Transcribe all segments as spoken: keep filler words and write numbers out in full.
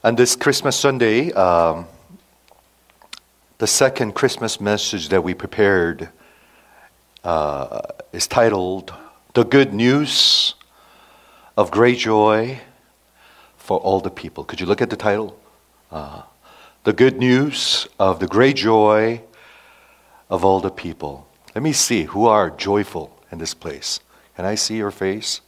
On this Christmas Sunday, um, the second Christmas message that we prepared uh, is titled, The Good News of Great Joy for All the People. Could you look at the title? Uh, the Good News of the Great Joy of All the People. Let me see who are joyful in this place. Can I see your face?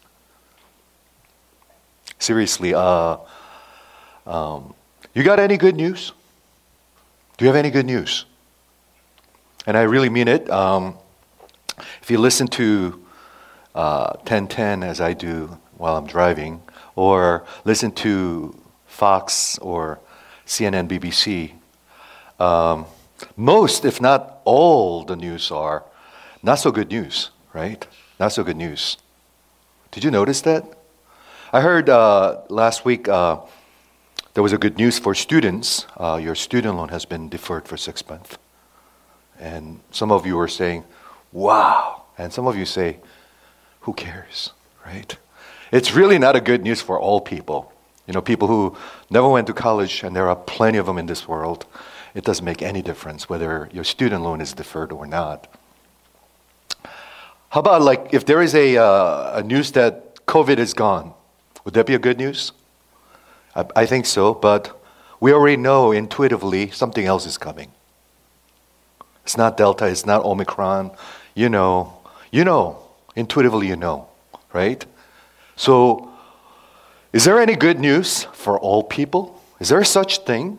Seriously, uh, um, you got any good news? Do you have any good news? And I really mean it. Um, if you listen to uh, ten ten as I do while I'm driving, or listen to Fox or C N N, B B C, um, most, if not all, the news are not so good news, right? Not so good news. Did you notice that? I heard uh, last week uh, there was a good news for students. Uh, your student loan has been deferred for six months. And some of you are saying, wow. And some of you say, who cares, right? It's really not a good news for all people. You know, people who never went to college, and there are plenty of them in this world. It doesn't make any difference whether your student loan is deferred or not. How about like if there is a, uh, a news that COVID is gone? Would that be a good news? I, I think so, but we already know intuitively something else is coming. It's not Delta, it's not Omicron. You know, you know, intuitively you know, right? So, is there any good news for all people? Is there such thing?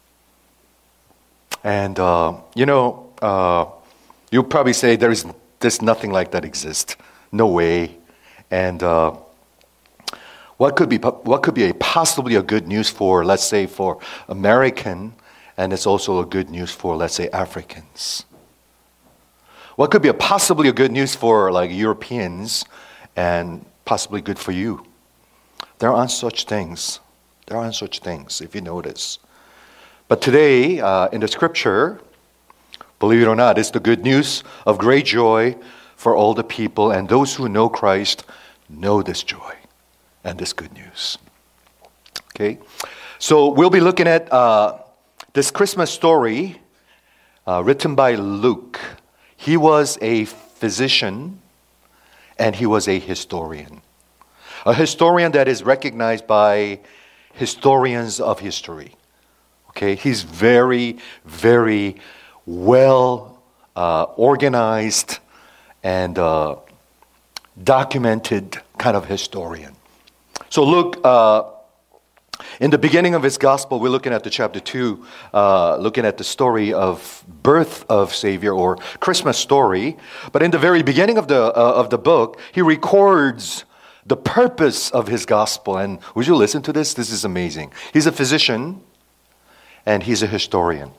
And, uh, you know, uh, you'll probably say there is there's nothing like that exists. No way. And uh, what could be what could be a possibly a good news for, let's say, for American, and it's also a good news for, let's say, Africans? What could be a possibly a good news for like Europeans, and possibly good for you? There aren't such things. There aren't such things, if you notice. But today, uh, in the scripture, believe it or not, it's the good news of great joy for all the people, and those who know Christ know this joy and this good news. Okay? So we'll be looking at uh, this Christmas story uh, written by Luke. He was a physician and he was a historian. A historian that is recognized by historians of history. Okay? He's very, very well uh, organized and uh, documented kind of historian. So Luke, uh, in the beginning of his gospel, we're looking at the chapter two, uh, looking at the story of birth of Savior, or Christmas story. But in the very beginning of the uh, of the book, he records the purpose of his gospel. And would you listen to this? This is amazing. He's a physician and he's a historian.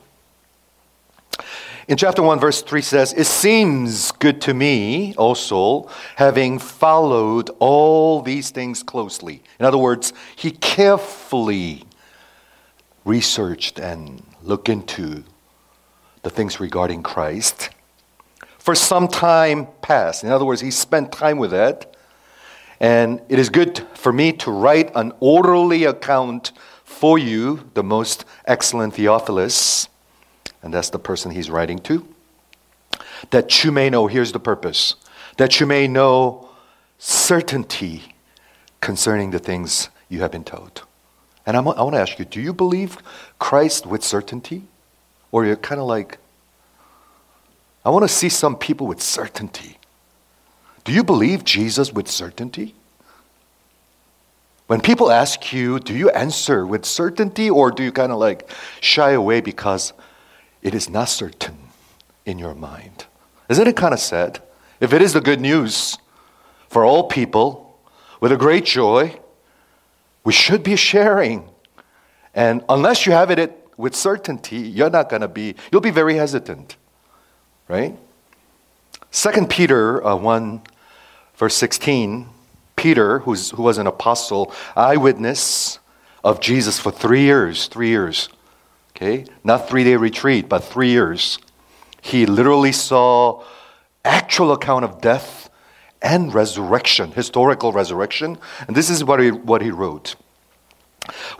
In chapter one, verse three says, "It seems good to me also, having followed all these things closely." In other words, he carefully researched and looked into the things regarding Christ for some time past. In other words, he spent time with it. And it is good for me to write an orderly account for you, the most excellent Theophilus. And that's the person he's writing to. That you may know, here's the purpose, that you may know certainty concerning the things you have been told. And I'm, I want to ask you, do you believe Christ with certainty? Or you're kind of like, I want to see some people with certainty. Do you believe Jesus with certainty? When people ask you, do you answer with certainty, or do you kind of like shy away because it is not certain in your mind? Isn't it kind of sad? If it is the good news for all people with a great joy, we should be sharing. And unless you have it with certainty, you're not going to be, you'll be very hesitant, right? Second Peter uh, one, verse sixteen, Peter, who's, who was an apostle, eyewitness of Jesus for three years, three years, okay? Not three-day retreat, but three years. He literally saw actual account of death and resurrection, historical resurrection. And this is what he, what he wrote.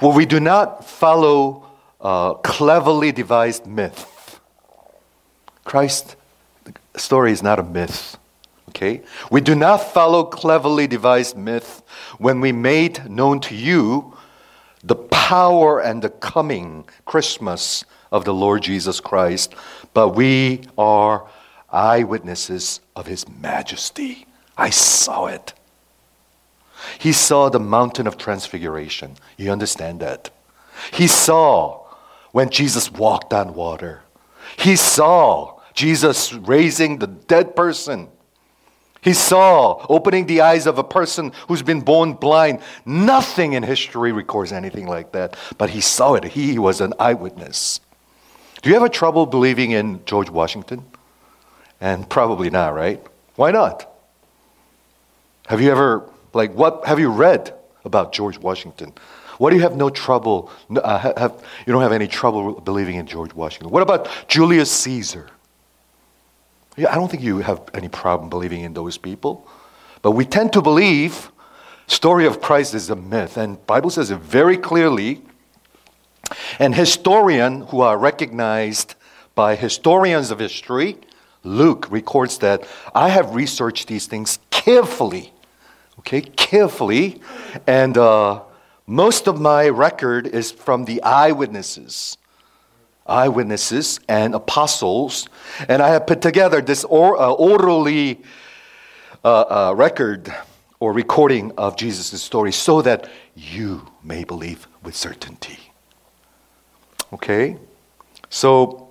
Well, we do not follow uh, cleverly devised myth. Christ's story is not a myth. Okay? We do not follow cleverly devised myth when we made known to you the power and the coming Christmas of the Lord Jesus Christ, but we are eyewitnesses of His majesty. I saw it. He saw the mountain of transfiguration. You understand that? He saw when Jesus walked on water. He saw Jesus raising the dead person. He saw opening the eyes of a person who's been born blind. Nothing in history records anything like that, but he saw it. He was an eyewitness. Do you have a trouble believing in George Washington? And probably not, right? Why not? Have you ever, like, what have you read about George Washington? What do you have no trouble, uh, have, you don't have any trouble believing in George Washington? What about Julius Caesar? Yeah, I don't think you have any problem believing in those people. But we tend to believe story of Christ is a myth. And the Bible says it very clearly. And historians who are recognized by historians of history, Luke records that I have researched these things carefully. Okay, carefully. And uh, most of my record is from the eyewitnesses. Eyewitnesses and apostles, and I have put together this or, uh, orally uh, uh, record or recording of Jesus' story so that you may believe with certainty. Okay? So,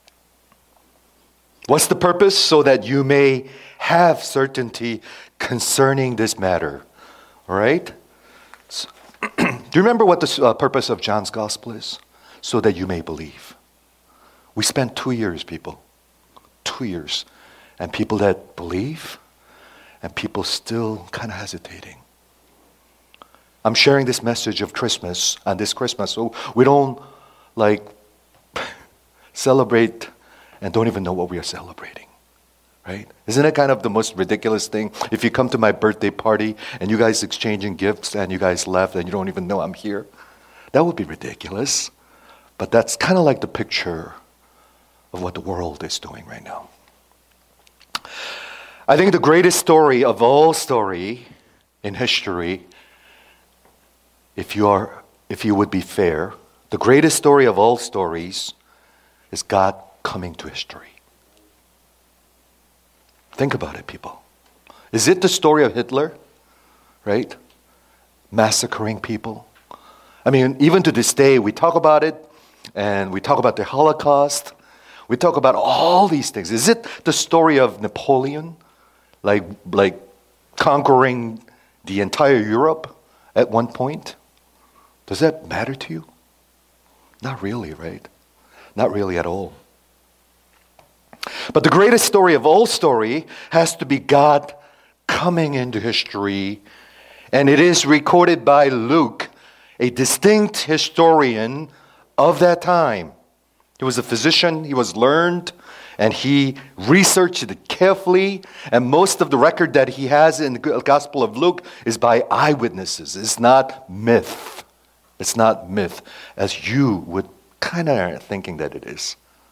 what's the purpose? So that you may have certainty concerning this matter. All right? So, do you remember what the uh, purpose of John's Gospel is? So that you may believe. We spent two years, people. Two years. And people that believe, and people still kind of hesitating. I'm sharing this message of Christmas on this Christmas, so we don't, like, celebrate and don't even know what we are celebrating. Right? Isn't it kind of the most ridiculous thing? If you come to my birthday party, and you guys exchanging gifts, and you guys left, and you don't even know I'm here, that would be ridiculous. But that's kind of like the picture of what the world is doing right now. I think the greatest story of all story in history, if you are, if you would be fair, the greatest story of all stories is God coming to history. Think about it, people. Is it the story of Hitler, right? Massacring people. I mean, even to this day, we talk about it, and we talk about the Holocaust. We talk about all these things. Is it the story of Napoleon, like, like conquering the entire Europe at one point? Does that matter to you? Not really, right? Not really at all. But the greatest story of all story has to be God coming into history, and it is recorded by Luke, a distinct historian of that time. He was a physician, he was learned, and he researched it carefully, and most of the record that he has in the Gospel of Luke is by eyewitnesses. It's not myth. It's not myth, as you would kind of thinking that it is.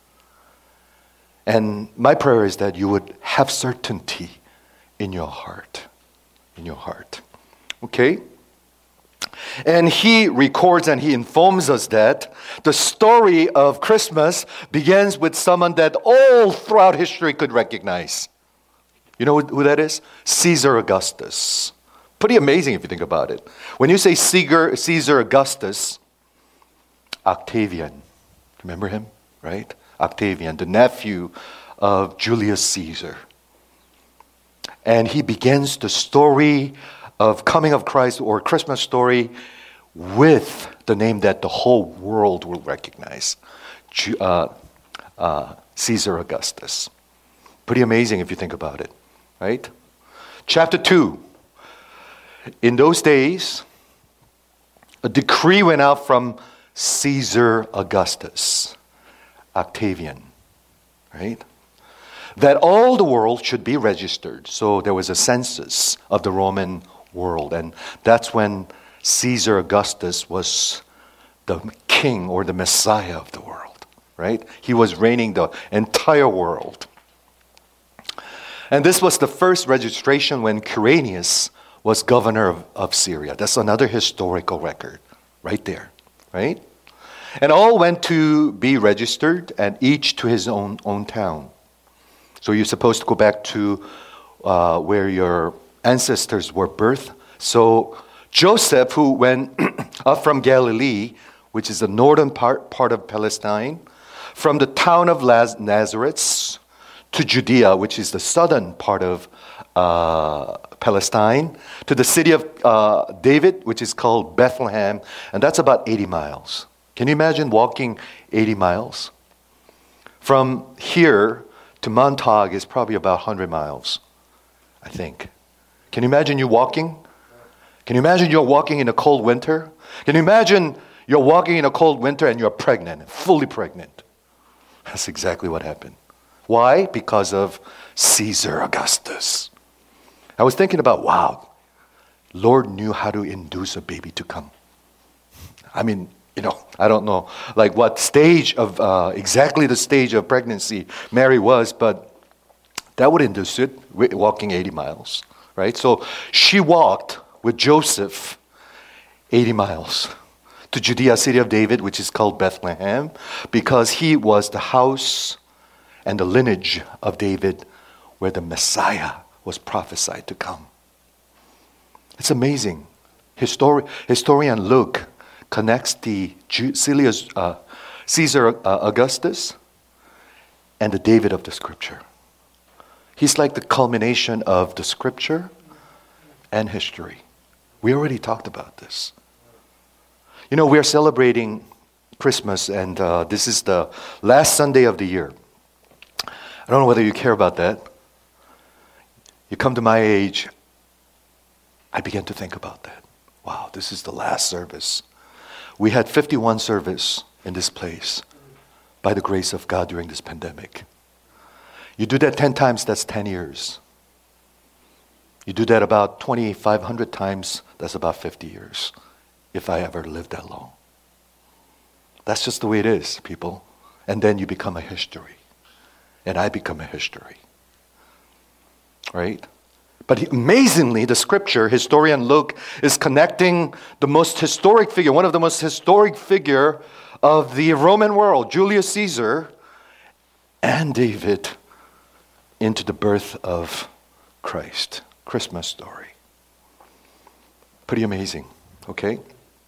And my prayer is that you would have certainty in your heart. In your heart. Okay? And he records and he informs us that the story of Christmas begins with someone that all throughout history could recognize. You know who that is? Caesar Augustus. Pretty amazing if you think about it. When you say Caesar, Caesar Augustus, Octavian. Remember him? Right? Octavian, the nephew of Julius Caesar. And he begins the story of coming of Christ or Christmas story with the name that the whole world will recognize, uh, uh, Caesar Augustus. Pretty amazing if you think about it, right? Chapter two. In those days, a decree went out from Caesar Augustus, Octavian, right? That all the world should be registered. So there was a census of the Roman world. And that's when Caesar Augustus was the king or the Messiah of the world, right? He was reigning the entire world. And this was the first registration when Quirinius was governor of, of Syria. That's another historical record right there, right? And all went to be registered, and each to his own, own town. So you're supposed to go back to uh, where your ancestors were birthed. So Joseph, who went up from Galilee, which is the northern part, part of Palestine, from the town of Laz- Nazareth to Judea, which is the southern part of uh, Palestine, to the city of uh, David, which is called Bethlehem, and that's about eighty miles. Can you imagine walking eighty miles? From here to Montauk is probably about one hundred miles, I think. Can you imagine you walking? Can you imagine you're walking in a cold winter? Can you imagine you're walking in a cold winter and you're pregnant, fully pregnant? That's exactly what happened. Why? Because of Caesar Augustus. I was thinking about, wow, Lord knew how to induce a baby to come. I mean, you know, I don't know like what stage of, uh, exactly the stage of pregnancy Mary was, but that would induce it, walking eighty miles, right? So she walked with Joseph eighty miles to Judea, city of David, which is called Bethlehem, because he was the house and the lineage of David where the Messiah was prophesied to come. It's amazing. Histori- historian Luke connects the Ju- Caesar, uh, Caesar uh, Augustus and the David of the Scripture. He's like the culmination of the Scripture and history. We already talked about this. You know, we're celebrating Christmas, and uh, this is the last Sunday of the year. I don't know whether you care about that. You come to my age, I began to think about that. Wow, this is the last service. We had fifty-one service in this place by the grace of God during this pandemic. You do that ten times, that's ten years. You do that about twenty-five hundred times, that's about fifty years, if I ever lived that long. That's just the way it is, people. And then you become a history. And I become a history. Right? But amazingly, the Scripture, historian Luke, is connecting the most historic figure, one of the most historic figure of the Roman world, Julius Caesar, and David, into the birth of Christ. Christmas story. Pretty amazing, okay?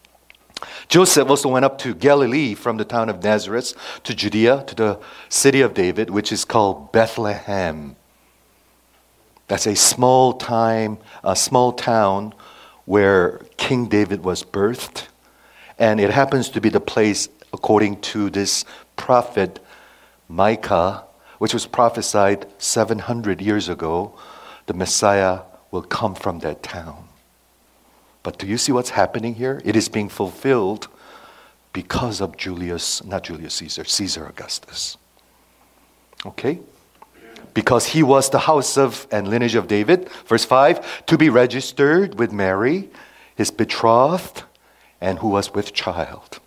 Joseph also went up to Galilee from the town of Nazareth to Judea, to the city of David, which is called Bethlehem. That's a small time, a small town where King David was birthed. And it happens to be the place, according to this prophet Micah, which was prophesied seven hundred years ago, the Messiah will come from that town. But do you see what's happening here? It is being fulfilled because of Julius, not Julius Caesar, Caesar Augustus. Okay? Because he was the house of and lineage of David. Verse five, to be registered with Mary, his betrothed, and who was with child.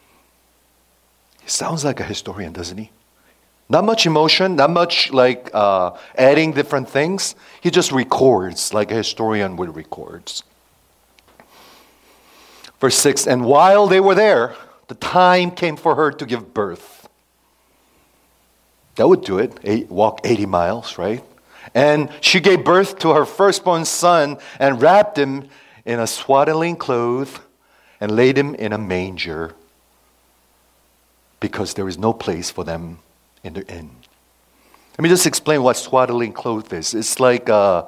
He sounds like a historian, doesn't he? Not much emotion, not much like uh, adding different things. He just records like a historian would records. Verse six, and while they were there, the time came for her to give birth. That would do it, eight, walk eighty miles, right? And she gave birth to her firstborn son and wrapped him in a swaddling cloth and laid him in a manger because there is no place for them in the inn. Let me just explain what swaddling cloth is. It's like a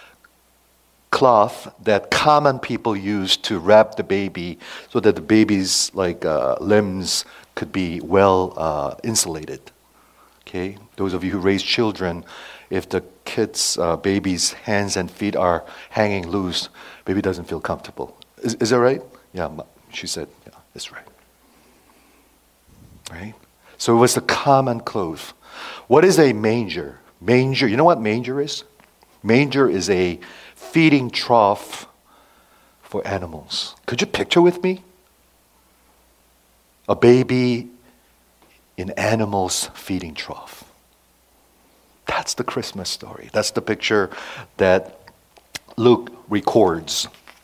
cloth that common people use to wrap the baby so that the baby's like uh, limbs could be well uh, insulated. Okay, those of you who raise children, if the kids, uh, baby's hands and feet are hanging loose, baby doesn't feel comfortable. Is, is that right? Yeah, she said, yeah, that's right. Right? So it was the common cloth. What is a manger? Manger, you know what manger is? Manger is a feeding trough for animals. Could you picture with me? a baby in animals' feeding trough. That's the Christmas story. That's the picture that Luke records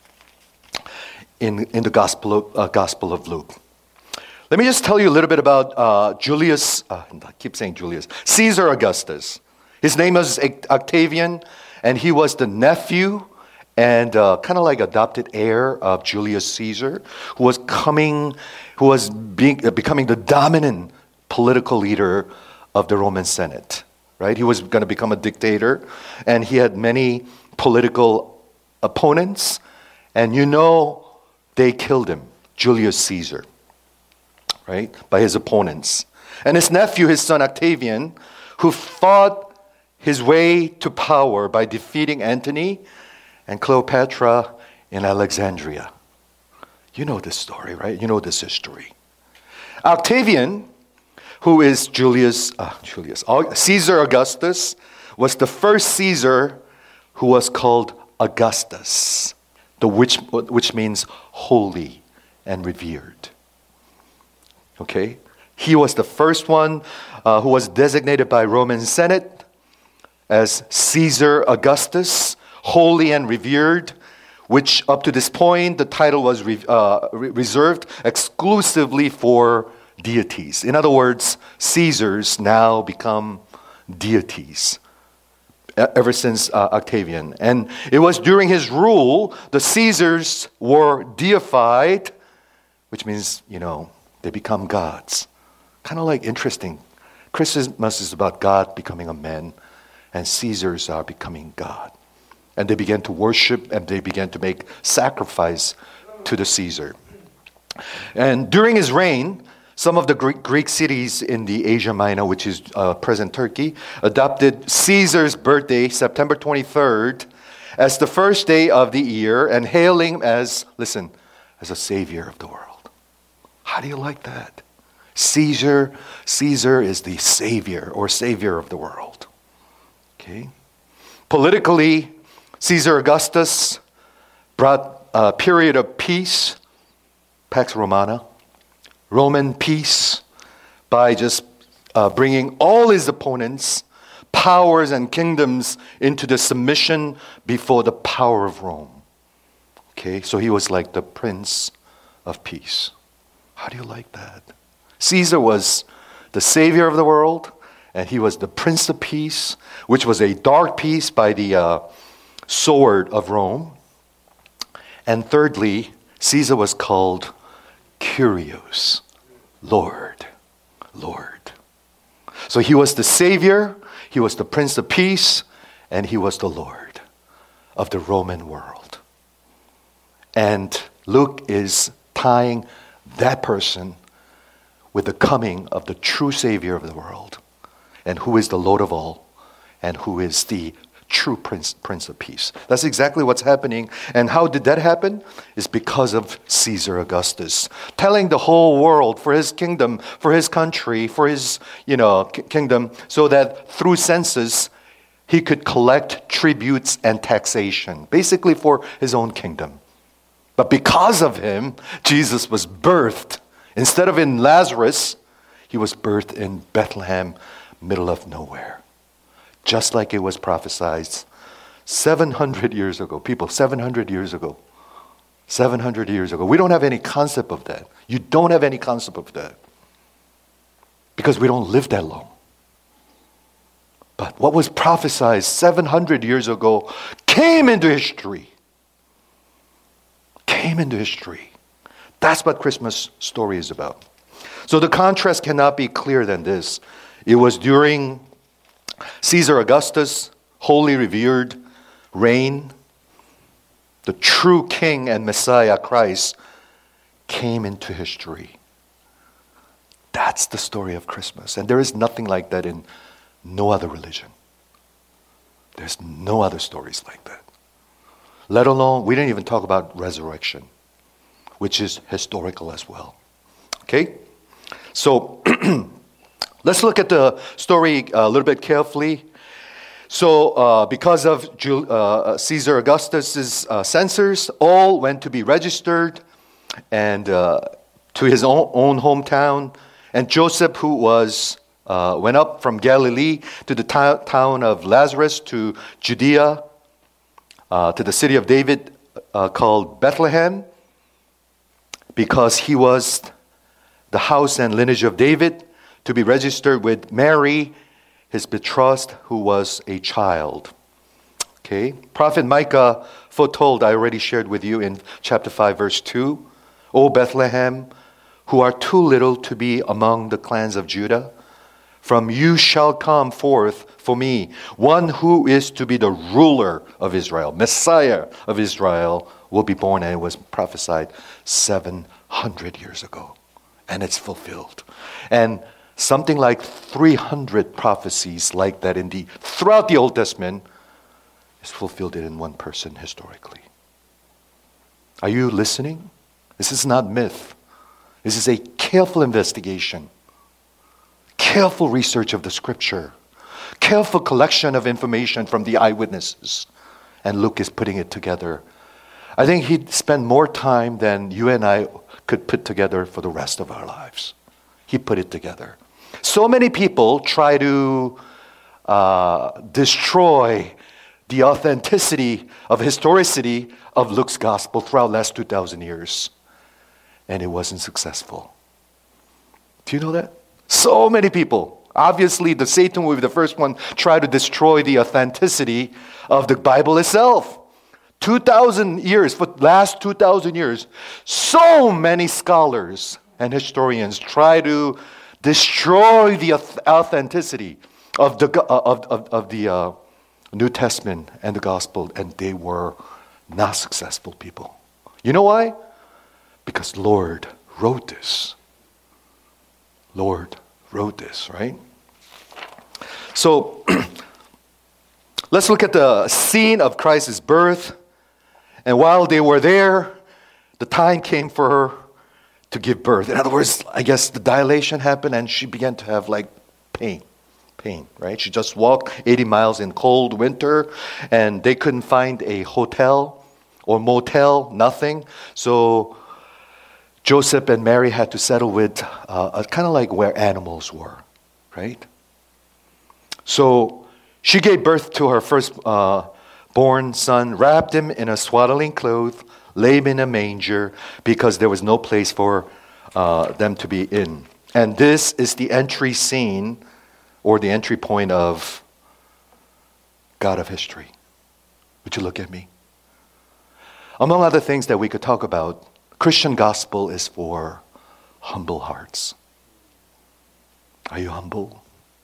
in, in the Gospel of, uh, Gospel of Luke. Let me just tell you a little bit about uh, Julius, uh, I keep saying Julius, Caesar Augustus. His name was Octavian, and he was the nephew and uh, kind of like adopted heir of Julius Caesar, who was coming, who was being, uh, becoming the dominant political leader of the Roman Senate. Right? He was going to become a dictator, and he had many political opponents, and you know they killed him, Julius Caesar, right? By his opponents. And his nephew, his son Octavian, who fought his way to power by defeating Antony and Cleopatra in Alexandria. You know this story, right? You know this history. Octavian, who is Julius, uh, Julius, Caesar Augustus, was the first Caesar who was called Augustus, the which, which means holy and revered. Okay? He was the first one uh, who was designated by Roman Senate as Caesar Augustus, holy and revered, which up to this point the title was re- uh, re- reserved exclusively for deities. In other words, Caesars now become deities ever since uh, Octavian. And it was during his rule the Caesars were deified, which means, you know, they become gods. Kind of like interesting. Christmas is about God becoming a man, and Caesars are becoming God. And they began to worship, and they began to make sacrifice to the Caesar. And during his reign, some of the Greek, Greek cities in the Asia Minor, which is uh, present Turkey, adopted Caesar's birthday, September twenty-third, as the first day of the year, and hailing him as, listen, as a savior of the world. How do you like that? Caesar, Caesar is the savior or savior of the world. Okay. Politically, Caesar Augustus brought a period of peace, Pax Romana, Roman peace, by just uh, bringing all his opponents, powers and kingdoms into the submission before the power of Rome. Okay, so he was like the Prince of Peace. How do you like that? Caesar was the savior of the world, and he was the Prince of Peace, which was a dark peace by the uh, sword of Rome. And thirdly, Caesar was called Kyrios, Lord, Lord. So he was the Savior, he was the Prince of Peace, and he was the Lord of the Roman world. And Luke is tying that person with the coming of the true Savior of the world, and who is the Lord of all, and who is the true Prince, Prince of Peace. That's exactly what's happening. And how did that happen? It's because of Caesar Augustus, telling the whole world for his kingdom, for his country, for his, you know, k- kingdom, so that through census, he could collect tributes and taxation, basically for his own kingdom. But because of him, Jesus was birthed. Instead of in Lazarus, he was birthed in Bethlehem, middle of nowhere. Just like it was prophesied seven hundred years ago. People, seven hundred years ago. seven hundred years ago. We don't have any concept of that. You don't have any concept of that. Because we don't live that long. But what was prophesied seven hundred years ago came into history. Came into history. That's what Christmas story is about. So the contrast cannot be clearer than this. It was during Caesar Augustus, holy revered reign, the true King and Messiah Christ came into history. That's the story of Christmas. And there is nothing like that in no other religion. There's no other stories like that. Let alone, we didn't even talk about resurrection, which is historical as well. Okay? So, let's look at the story a little bit carefully. So, uh, because of Ju- uh, Caesar Augustus's uh, censors, all went to be registered and uh, to his own, own hometown. And Joseph, who was uh, went up from Galilee to the to- town of Lazarus, to Judea, uh, to the city of David uh, called Bethlehem, because he was the house and lineage of David, to be registered with Mary, his betrothed, who was a child. Okay, Prophet Micah foretold, I already shared with you in chapter five, verse two, O Bethlehem, who are too little to be among the clans of Judah, from you shall come forth for me one who is to be the ruler of Israel. Messiah of Israel will be born, and it was prophesied seven hundred years ago. And it's fulfilled. And something like three hundred prophecies like that in the throughout the Old Testament is fulfilled in one person historically. Are you listening? This is not myth. This is a careful investigation, careful research of the scripture, careful collection of information from the eyewitnesses. And Luke is putting it together. I think he'd spend more time than you and I could put together for the rest of our lives. He put it together. So many people try to uh, destroy the authenticity of historicity of Luke's gospel throughout the last two thousand years. And it wasn't successful. Do you know that? So many people. Obviously, the Satan will be the first one try to destroy the authenticity of the Bible itself. two thousand years, for the last two thousand years, so many scholars and historians try to destroy the authenticity of the, of, of, of the uh, New Testament and the gospel, and they were not successful people. You know why? Because Lord wrote this. Lord wrote this, right? So, let's look at the scene of Christ's birth. And while they were there, the time came for her to give birth. In other words, I guess the dilation happened and she began to have like pain. Pain, right? She just walked eighty miles in cold winter and they couldn't find a hotel or motel, nothing. So Joseph and Mary had to settle with uh, kind of like where animals were, right? So she gave birth to her first uh, born son, wrapped him in a swaddling cloth, laid him in a manger because there was no place for uh, them to be in. And this is the entry scene or the entry point of God of history. Would you look at me? Among other things that we could talk about, Christian gospel is for humble hearts. Are you humble?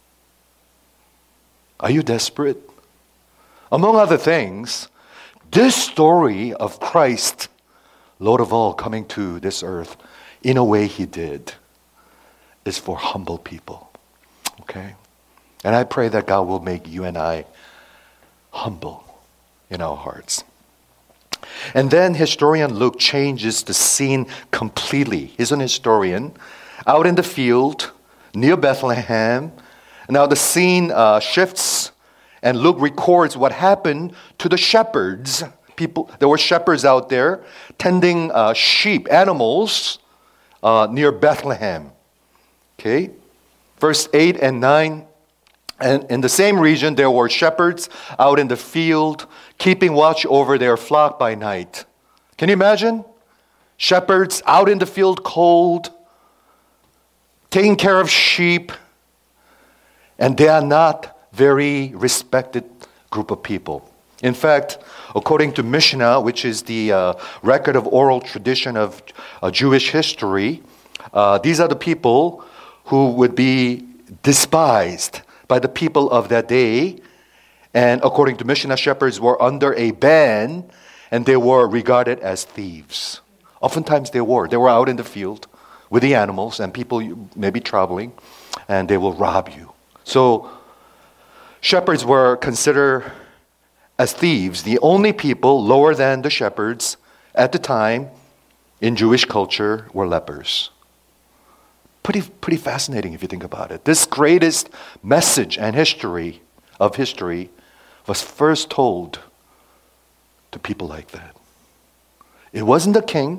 Are you desperate? Among other things, this story of Christ, Lord of all, coming to this earth in a way he did, is for humble people. Okay? And I pray that God will make you and I humble in our hearts. And then historian Luke changes the scene completely. He's an historian out in the field near Bethlehem. Now the scene uh, shifts, and Luke records what happened to the shepherds. People, there were shepherds out there tending uh, sheep, animals, uh, near Bethlehem. Okay, verse eight and nine. And in the same region, there were shepherds out in the field, keeping watch over their flock by night. Can you imagine? Shepherds out in the field, cold, taking care of sheep, and they are not very respected group of people. In fact, according to Mishnah, which is the uh, record of oral tradition of uh, Jewish history, uh, these are the people who would be despised by the people of that day. And according to Mishnah, shepherds were under a ban, and they were regarded as thieves. Oftentimes they were. They were out in the field with the animals, and people may be traveling, and they will rob you. So shepherds were considered as thieves. The only people lower than the shepherds at the time in Jewish culture were lepers. Pretty, pretty fascinating if you think about it. This greatest message and history of history was first told to people like that. It wasn't the king.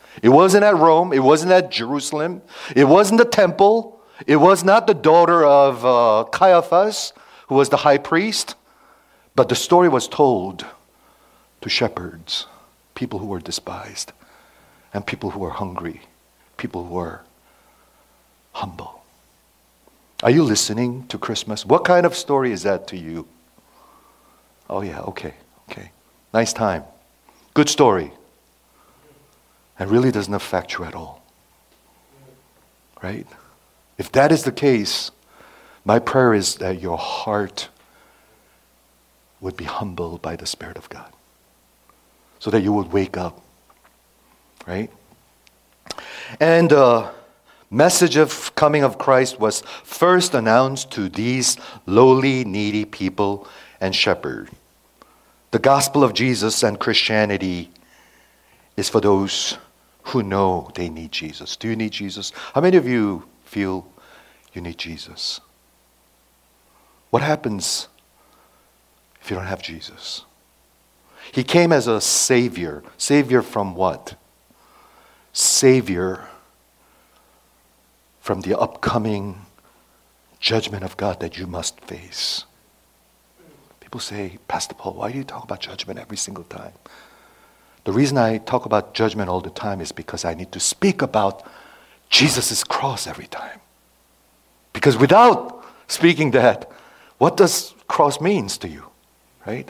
It wasn't at Rome. It wasn't at Jerusalem. It wasn't the temple. It was not the daughter of uh, Caiaphas, who was the high priest. But the story was told to shepherds, people who were despised, and people who were hungry, people who were humble. Are you listening to Christmas? What kind of story is that to you? Oh yeah, okay, okay. Nice time. Good story. It really doesn't affect you at all. Right? If that is the case, my prayer is that your heart would be humbled by the Spirit of God. So that you would wake up. Right? And the message of coming of Christ was first announced to these lowly, needy people and shepherds. The gospel of Jesus and Christianity is for those who know they need Jesus. Do you need Jesus? How many of you feel you need Jesus? What happens if you don't have Jesus? He came as a savior. Savior from what? Savior from the upcoming judgment of God that you must face. People say, Pastor Paul, why do you talk about judgment every single time? The reason I talk about judgment all the time is because I need to speak about Jesus' cross every time. Because without speaking that, what does cross means to you? Right?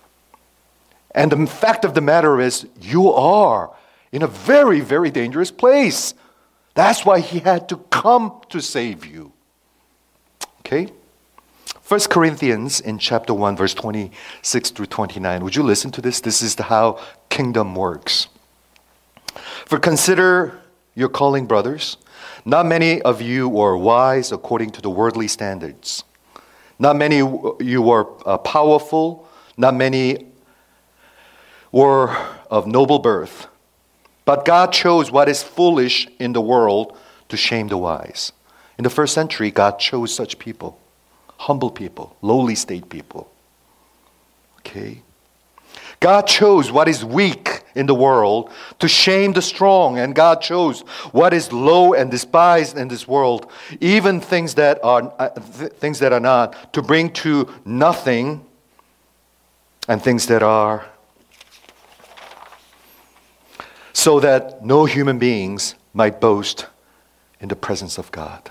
And the fact of the matter is, you are in a very, very dangerous place. That's why he had to come to save you. Okay? First Corinthians in chapter one, verse twenty-six through twenty-nine. Would you listen to this? This is the, how kingdom works. For consider your calling, brothers. Not many of you were wise according to the worldly standards. Not many you were uh, powerful. Not many were of noble birth. But God chose what is foolish in the world to shame the wise. In the first century, God chose such people. Humble people, lowly state people. Okay? God chose what is weak in the world to shame the strong, and God chose what is low and despised in this world, even things that are uh, th- things that are not, to bring to nothing, and things that are, so that no human beings might boast in the presence of God.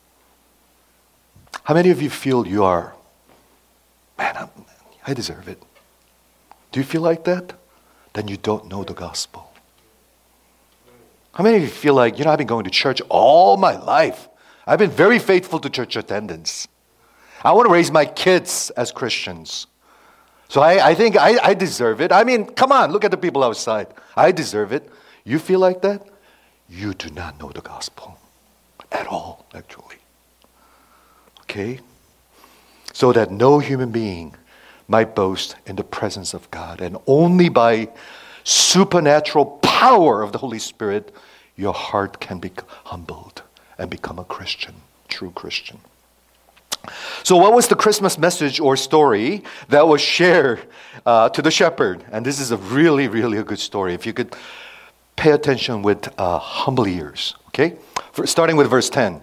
How many of you feel you are, man, I'm, I deserve it? Do you feel like that? Then you don't know the gospel. How many of you feel like, you know, I've been going to church all my life. I've been very faithful to church attendance. I want to raise my kids as Christians. So I, I think I, I deserve it. I mean, come on, look at the people outside. I deserve it. You feel like that? You do not know the gospel at all, actually. Okay? So that no human being might boast in the presence of God. And only by supernatural power of the Holy Spirit, your heart can be humbled and become a Christian, true Christian. So what was the Christmas message or story that was shared uh, to the shepherd? And this is a really, really a good story. If you could pay attention with uh, humble ears. Okay? For, starting with verse ten.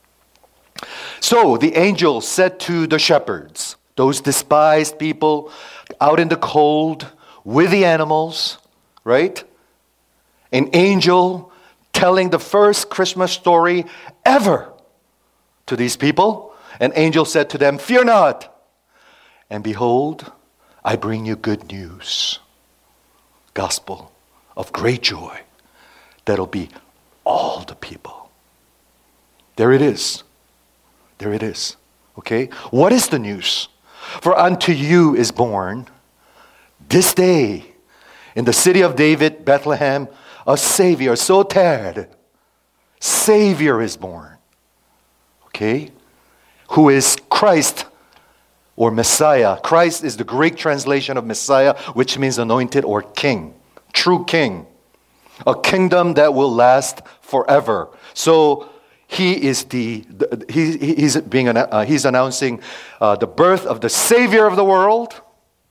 So the angel said to the shepherds, those despised people out in the cold with the animals, right? An angel telling the first Christmas story ever to these people. An angel said to them, fear not. And behold, I bring you good news. Gospel of great joy that'll be all the people. There it is. There it is. Okay? What is the news? For unto you is born this day in the city of David, Bethlehem, a Savior, soter. Savior is born. Okay? Who is Christ or Messiah. Christ is the Greek translation of Messiah, which means anointed or king. True king. A kingdom that will last forever. So he is the, the he, he's being uh, he's announcing uh, the birth of the Savior of the world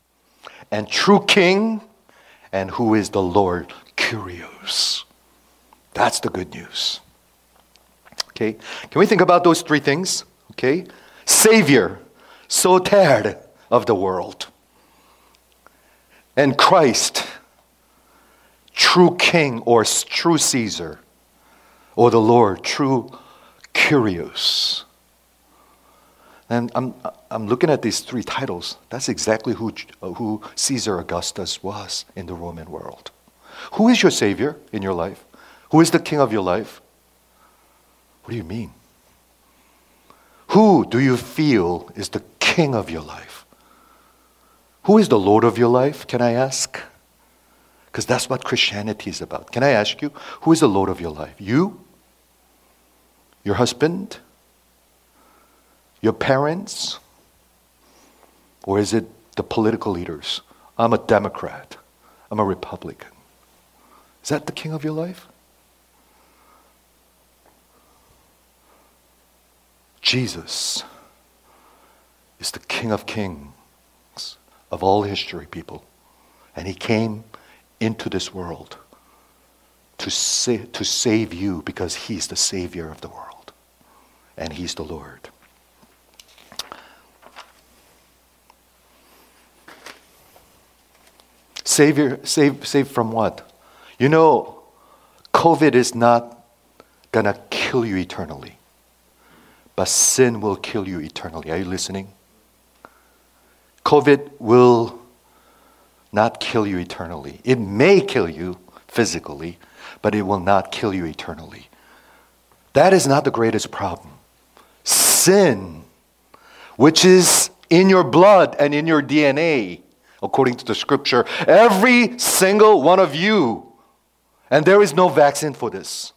and true king, and who is the Lord Kyrios. That's the good news. Okay, can we think about those three things? Okay, Savior, soter of the world, and Christ, true King or true Caesar, or the Lord, true Kyrios. And I'm I'm looking at these three titles. That's exactly who who Caesar Augustus was in the Roman world. Who is your Savior in your life? Who is the King of your life? What do you mean? Who do you feel is the King of your life? Who is the Lord of your life, can I ask? Because that's what Christianity is about. Can I ask you, who is the Lord of your life? You? Your husband? Your parents? Or is it the political leaders? I'm a Democrat. I'm a Republican. Is that the King of your life? Jesus is the King of Kings of all history, people. And He came into this world to, sa- to save you because He's the Savior of the world. And He's the Lord. Savior, save, save from what? You know, COVID is not going to kill you eternally. But sin will kill you eternally. Are you listening? COVID will not kill you eternally. It may kill you physically, but it will not kill you eternally. That is not the greatest problem. Sin, which is in your blood and in your D N A, according to the scripture, every single one of you, and there is no vaccine for this.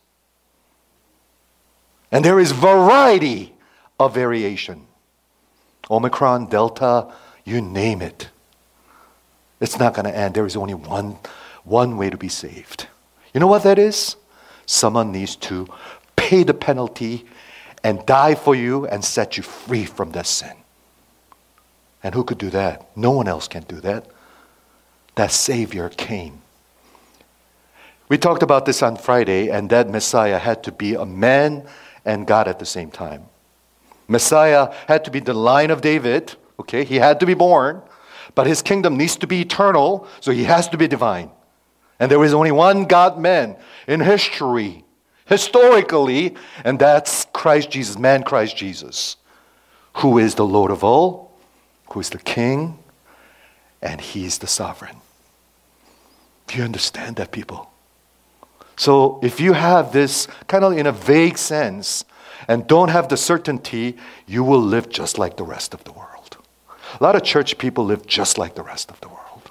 And there is variety of variation. Omicron, Delta, you name it. It's not going to end. There is only one, one way to be saved. You know what that is? Someone needs to pay the penalty and die for you and set you free from that sin. And who could do that? No one else can do that. That Savior came. We talked about this on Friday, and that Messiah had to be a man and God at the same time. Messiah had to be the line of David. Okay, he had to be born, but his kingdom needs to be eternal, so he has to be divine. And there is only one God-man in history, historically, and that's Christ Jesus, man Christ Jesus, who is the Lord of all, who is the King, and He's the sovereign. Do you understand that, people? So if you have this kind of in a vague sense and don't have the certainty, you will live just like the rest of the world. A lot of church people live just like the rest of the world.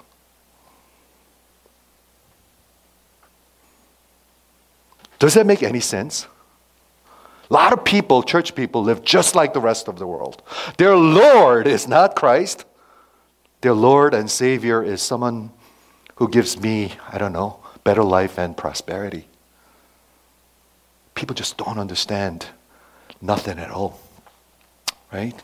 Does that make any sense? A lot of people, church people, live just like the rest of the world. Their Lord is not Christ. Their Lord and Savior is someone who gives me, I don't know, better life and prosperity. People just don't understand nothing at all, right?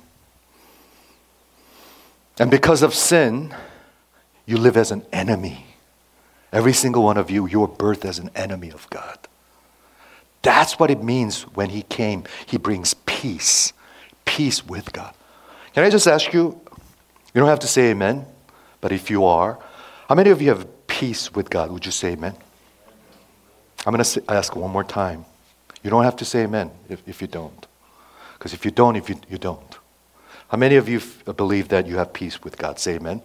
And because of sin, you live as an enemy. Every single one of you, you were birthed as an enemy of God. That's what it means when He came. He brings peace, peace with God. Can I just ask you, you don't have to say amen, but if you are, how many of you have peace with God? Would you say amen? I'm going to ask one more time. You don't have to say amen if, if you don't. Because if you don't, if you, you don't. How many of you f- believe that you have peace with God? Say amen.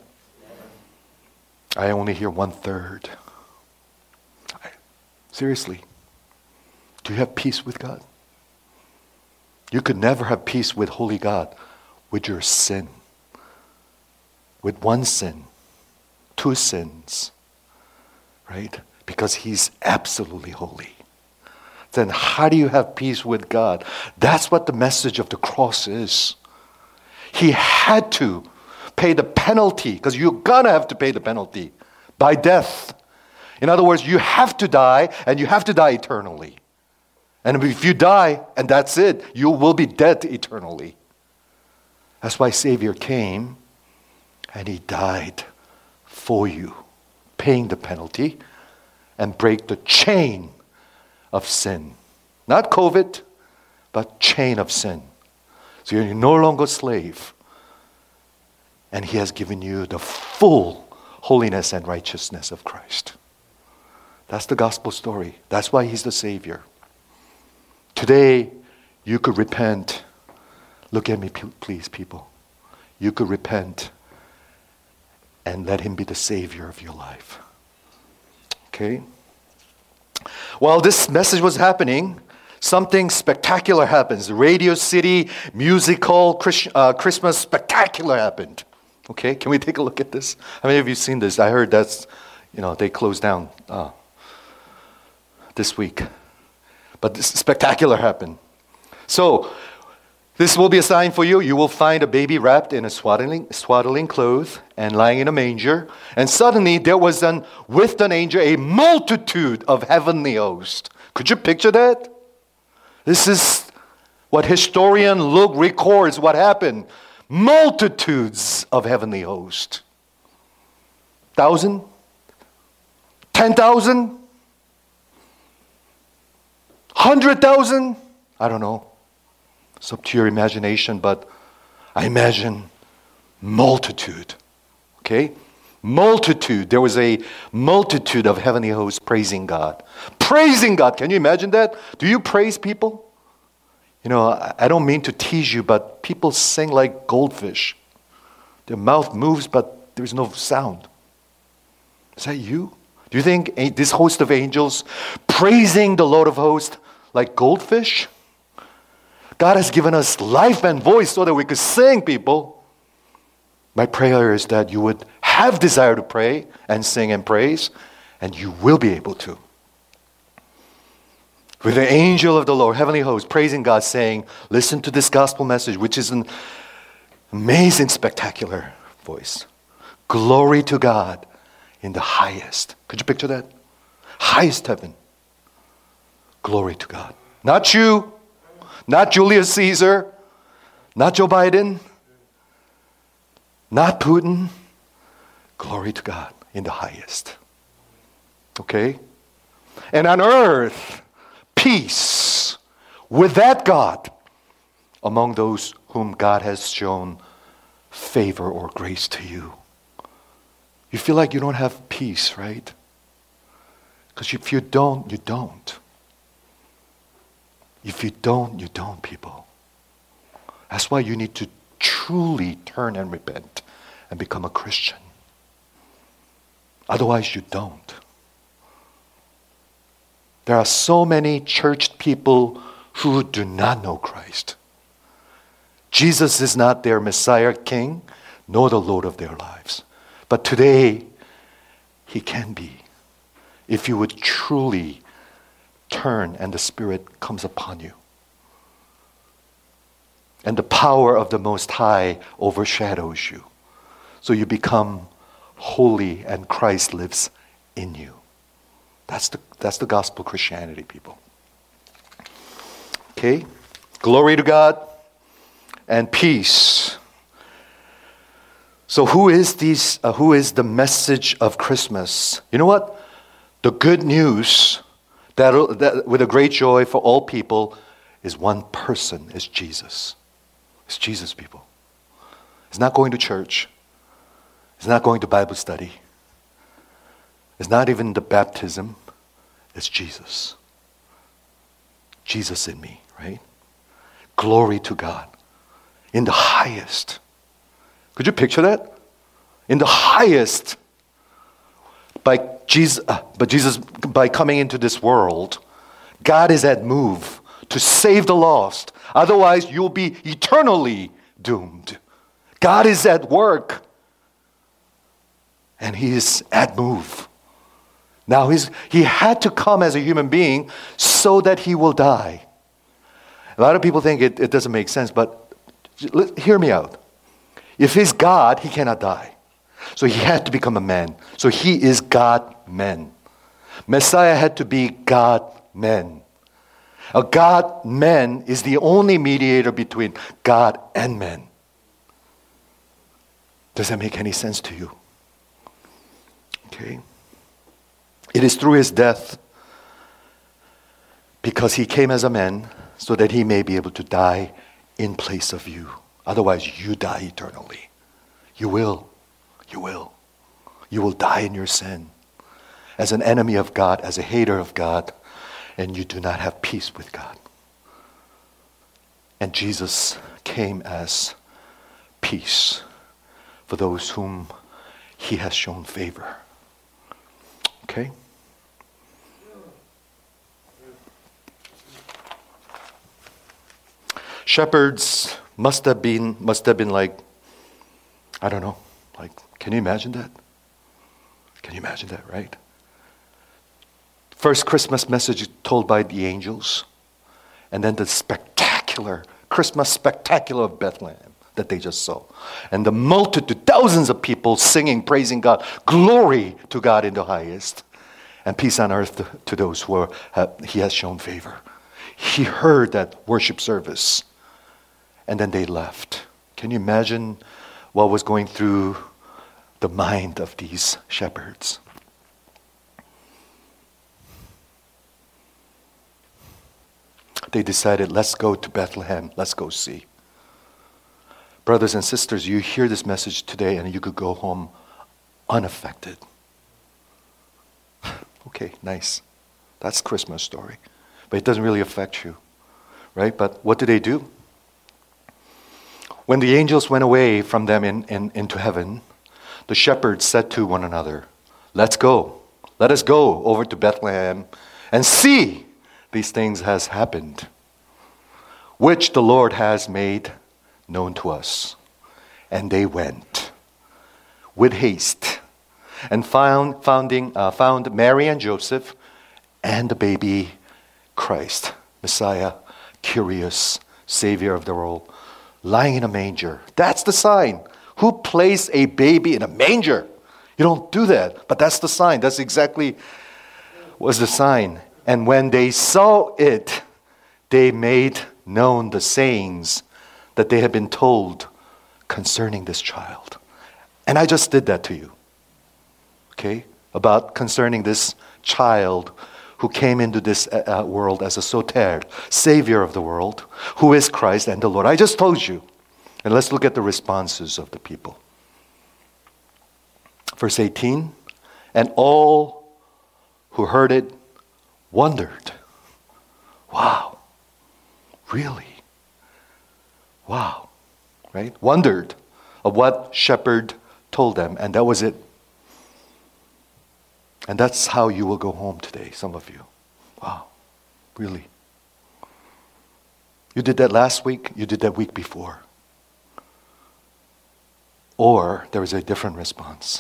I only hear one third. I, seriously. Do you have peace with God? You could never have peace with holy God with your sin. With one sin. Two sins. Right? Because He's absolutely holy. Then how do you have peace with God? That's what the message of the cross is. He had to pay the penalty, because you're going to have to pay the penalty by death. In other words, you have to die, and you have to die eternally. And if you die, and that's it, you will be dead eternally. That's why Savior came, and He died for you, paying the penalty, and break the chain of sin. Not COVID, but chain of sin. So you're no longer a slave. And He has given you the full holiness and righteousness of Christ. That's the gospel story. That's why He's the Savior. Today, you could repent. Look at me, please, people. You could repent and let Him be the Savior of your life. Okay? While this message was happening, something spectacular happens. Radio City musical Christ, uh, Christmas spectacular happened. Okay, can we take a look at this? How many of you seen this? I heard that's, you know, they closed down uh, this week. But this spectacular happened. So, this will be a sign for you. You will find a baby wrapped in a swaddling, swaddling cloth and lying in a manger. And suddenly there was an, with an angel a multitude of heavenly hosts. Could you picture that? This is what historian Luke records what happened. Multitudes of heavenly hosts. Thousand? Ten thousand? Hundred thousand? I don't know. It's up to your imagination, but I imagine multitude. Okay? Multitude. There was a multitude of heavenly hosts praising God. Praising God. Can you imagine that? Do you praise people? You know, I don't mean to tease you, but people sing like goldfish. Their mouth moves, but there's no sound. Is that you? Do you think this host of angels praising the Lord of hosts like goldfish? God has given us life and voice so that we could sing, people. My prayer is that you would have desire to pray and sing and praise, and you will be able to. With the angel of the Lord, heavenly host, praising God, saying, listen to this gospel message, which is an amazing, spectacular voice. Glory to God in the highest. Could you picture that? Highest heaven. Glory to God. Not you, not Julius Caesar, not Joe Biden, not Putin. Glory to God in the highest. Okay? And on earth, peace with that God among those whom God has shown favor or grace to you. You feel like you don't have peace, right? Because if you don't, you don't. If you don't, you don't, people. That's why you need to truly turn and repent and become a Christian. Otherwise, you don't. There are so many church people who do not know Christ. Jesus is not their Messiah King, nor the Lord of their lives. But today, He can be. If you would truly turn and the Spirit comes upon you. And the power of the Most High overshadows you. So you become holy and Christ lives in you. That's the, that's the gospel Christianity, people. Okay? Glory to God and peace. So who is these? Uh, who is the message of Christmas? You know what? The good news that, that with a great joy for all people is one person, is Jesus. It's Jesus, people. It's not going to church. It's not going to Bible study. It's not even the baptism. It's Jesus. Jesus in me, right? Glory to God. In the highest. Could you picture that? In the highest. By Jesus, uh, but Jesus, by coming into this world, God is at move to save the lost. Otherwise, you'll be eternally doomed. God is at work. And He is at move. Now, he's, He had to come as a human being so that He will die. A lot of people think it, it doesn't make sense, but hear me out. If He's God, He cannot die. So He had to become a man. So He is God-man. Messiah had to be God-man. A God-man is the only mediator between God and man. Does that make any sense to you? Okay. It is through His death because he came as a man so that he may be able to die in place of you. Otherwise, you die eternally. You will. You will. You will die in your sin as an enemy of God, as a hater of God, and you do not have peace with God. And Jesus came as peace for those whom he has shown favor. Okay? Shepherds must have been must have been like, I don't know, like, can you imagine that? Can you imagine that, right? First Christmas message told by the angels, and then the spectacular Christmas spectacular of Bethlehem that they just saw. And the multitude, thousands of people singing, praising God, glory to God in the highest, and peace on earth to, to those who are, uh, he has shown favor. He heard that worship service, and then they left. Can you imagine what was going through the mind of these shepherds? They decided, let's go to Bethlehem, let's go see. Brothers and sisters, you hear this message today and you could go home unaffected. Okay, nice. That's Christmas story. But it doesn't really affect you, right? But what did they do? When the angels went away from them in, in, into heaven, the shepherds said to one another, let's go. Let us go over to Bethlehem and see these things has happened, which the Lord has made known to us. And they went with haste and found, founding, uh, found Mary and Joseph and the baby Christ, Messiah, curious Savior of the world, lying in a manger. That's the sign. Who placed a baby in a manger? You don't do that, but that's the sign. That's exactly was the sign. And when they saw it, they made known the sayings that they had been told concerning this child. And I just did that to you, okay? About concerning this child who came into this uh, world as a soter, Savior of the world, who is Christ and the Lord. I just told you. And let's look at the responses of the people. Verse eighteen, and all who heard it wondered. Wow, really? Wow, right? Wondered of what shepherd told them, and that was it. And that's how you will go home today, some of you. Wow, really? You did that last week, you did that week before. Or there was a different response.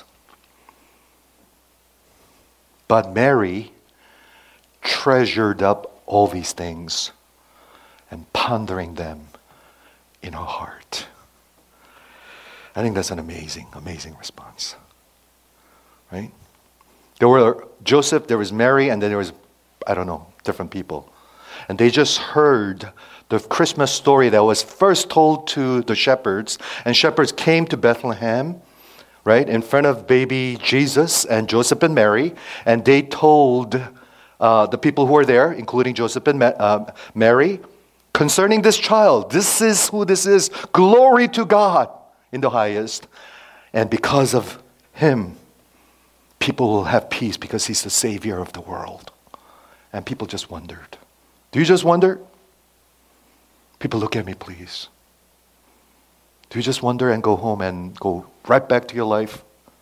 But Mary treasured up all these things and pondering them in her heart. I think that's an amazing, amazing response. Right? There were Joseph, there was Mary, and then there was, I don't know, different people. And they just heard the Christmas story that was first told to the shepherds. And shepherds came to Bethlehem, right, in front of baby Jesus and Joseph and Mary. And they told uh, the people who were there, including Joseph and Ma- uh, Mary, concerning this child. This is who this is. Glory to God in the highest. And because of him, people will have peace because he's the Savior of the world. And people just wondered. Do you just wonder? People, look at me, please. Do you just wonder and go home and go right back to your life?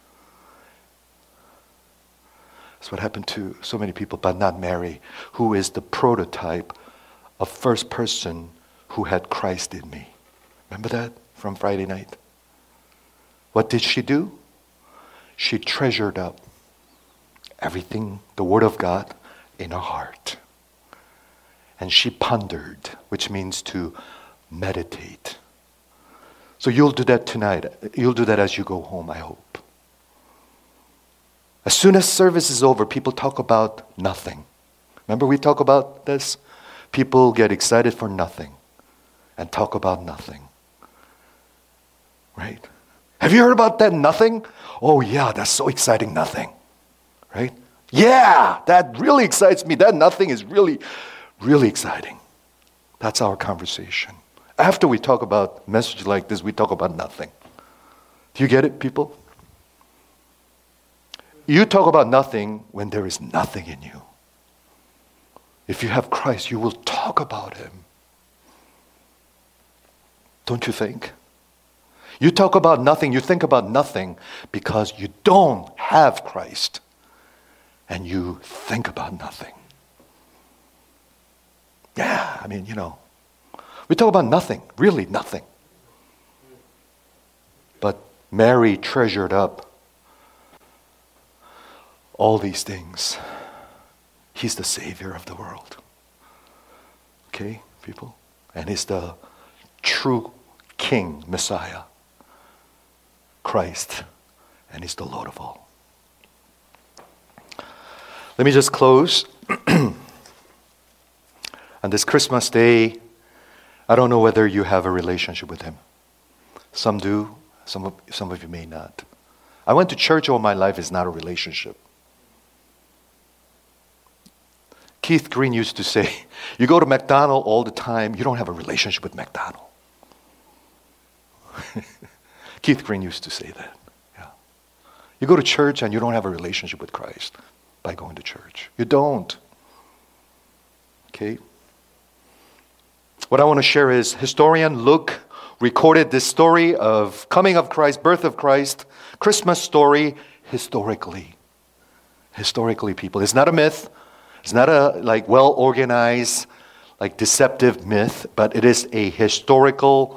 That's what happened to so many people, but not Mary, who is the prototype of first person who had Christ in me. Remember that from Friday night? What did she do? She treasured up everything, the Word of God, in her heart. And she pondered, which means to meditate. So you'll do that tonight. You'll do that as you go home, I hope. As soon as service is over, people talk about nothing. Remember we talk about this? People get excited for nothing and talk about nothing. Right? Have you heard about that nothing? Oh yeah, that's so exciting, nothing. Right? Yeah, that really excites me. That nothing is really, Really exciting. That's our conversation. After we talk about messages like this, we talk about nothing. Do you get it, people? You talk about nothing when there is nothing in you. If you have Christ, you will talk about Him. Don't you think? You talk about nothing, you think about nothing because you don't have Christ. And you think about nothing. Yeah, I mean, you know, we talk about nothing, really nothing. But Mary treasured up all these things. He's the Savior of the world. Okay, people? And He's the true King, Messiah, Christ, and He's the Lord of all. Let me just close. On this Christmas day, I don't know whether you have a relationship with Him. Some do, some of, some of you may not. I went to church all my life is not a relationship. Keith Green used to say, you go to McDonald's all the time, you don't have a relationship with McDonald's. Keith Green used to say that. Yeah. You go to church and you don't have a relationship with Christ by going to church. You don't. Okay? What I want to share is historian Luke recorded this story of coming of Christ, birth of Christ, Christmas story historically. Historically, people. It's not a myth. It's not a like well-organized, like deceptive myth, but it is a historical,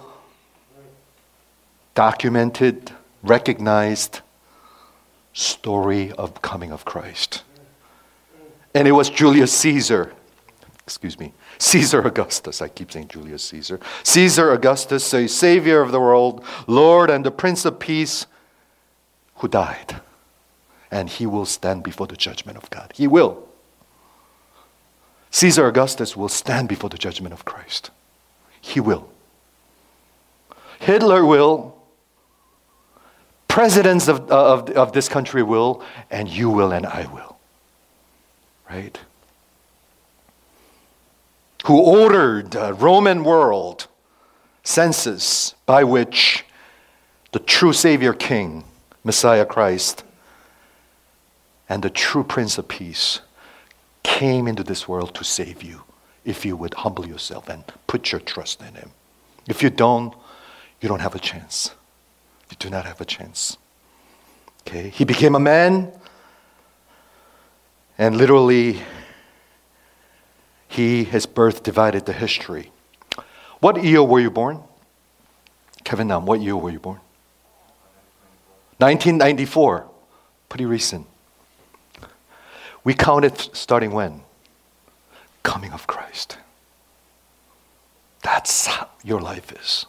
documented, recognized story of coming of Christ. And it was Julius Caesar, excuse me, Caesar Augustus, I keep saying Julius Caesar. Caesar Augustus, a Savior of the world, Lord and the Prince of Peace, who died. And He will stand before the judgment of God. He will. Caesar Augustus will stand before the judgment of Christ. He will. Hitler will. Presidents of, of, of this country will. And you will and I will. Right? Who ordered the Roman world census by which the true Savior King, Messiah Christ, and the true Prince of Peace came into this world to save you if you would humble yourself and put your trust in Him. If you don't, you don't have a chance. You do not have a chance. Okay? He became a man, and literally, He, His birth divided the history. What year were you born? Kevin Nam, what year were you born? nineteen ninety-four. Pretty recent. We counted starting when? Coming of Christ. That's how your life is.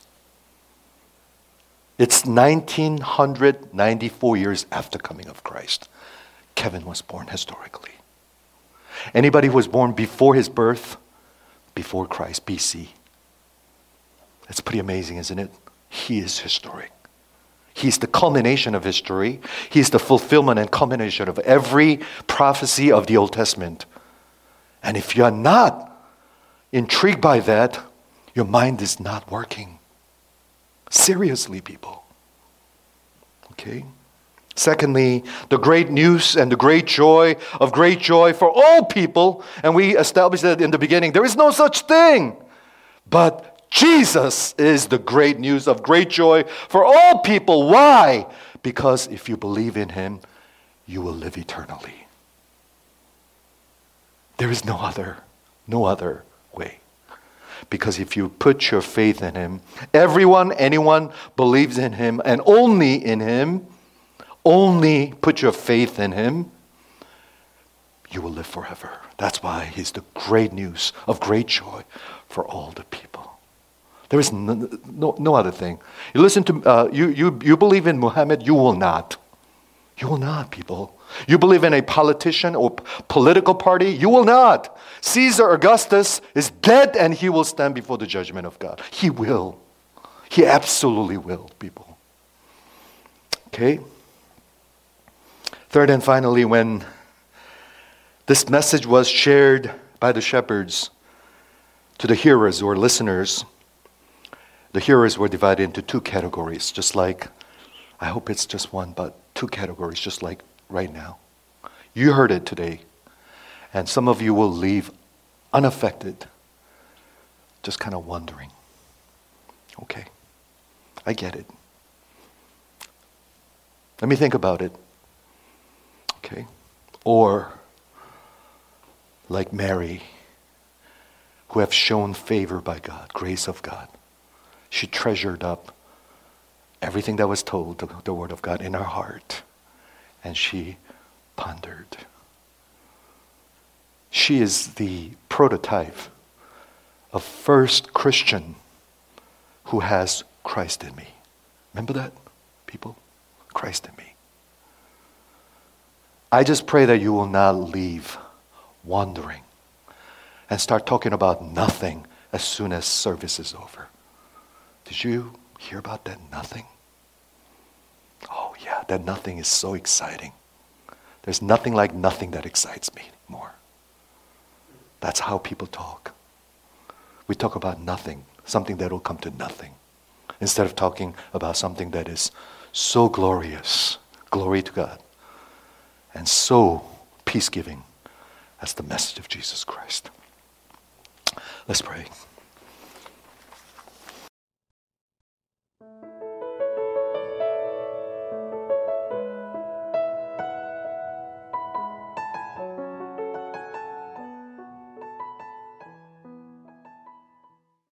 It's nineteen ninety-four years after coming of Christ. Kevin was born historically. Anybody who was born before his birth, before Christ, B C. That's pretty amazing, isn't it? He is historic. He's the culmination of history. He's the fulfillment and culmination of every prophecy of the Old Testament. And if you're not intrigued by that, your mind is not working. Seriously, people. Okay? Secondly, the great news and the great joy of great joy for all people. And we established that in the beginning. There is no such thing. But Jesus is the great news of great joy for all people. Why? Because if you believe in Him, you will live eternally. There is no other, no other way. Because if you put your faith in Him, everyone, anyone believes in Him and only in Him, only put your faith in Him, you will live forever. That's why He's the great news of great joy for all the people. There is no, no, no other thing. You listen to, uh, you, you, you believe in Muhammad, you will not. You will not, people. You believe in a politician or p- political party, you will not. Caesar Augustus is dead and he will stand before the judgment of God. He will. He absolutely will, people. Okay? Third and finally, when this message was shared by the shepherds, To the hearers or listeners, the hearers were divided into two categories, just like, I hope it's just one, but two categories, just like right now. You heard it today, and some of you will leave unaffected, just kind of wondering. Okay, I get it. Let me think about it. Okay, or like Mary, who have shown favor by God, grace of God. She treasured up everything that was told, the, the word of God, in her heart. And she pondered. She is the prototype of first Christian who has Christ in me. Remember that, people? Christ in me. I just pray that you will not leave wandering and start talking about nothing as soon as service is over. Did you hear about that nothing? Oh yeah, that nothing is so exciting. There's nothing like nothing that excites me more. That's how people talk. We talk about nothing, something that will come to nothing, instead of talking about something that is so glorious, glory to God, and so peace-giving as the message of Jesus Christ. Let's pray.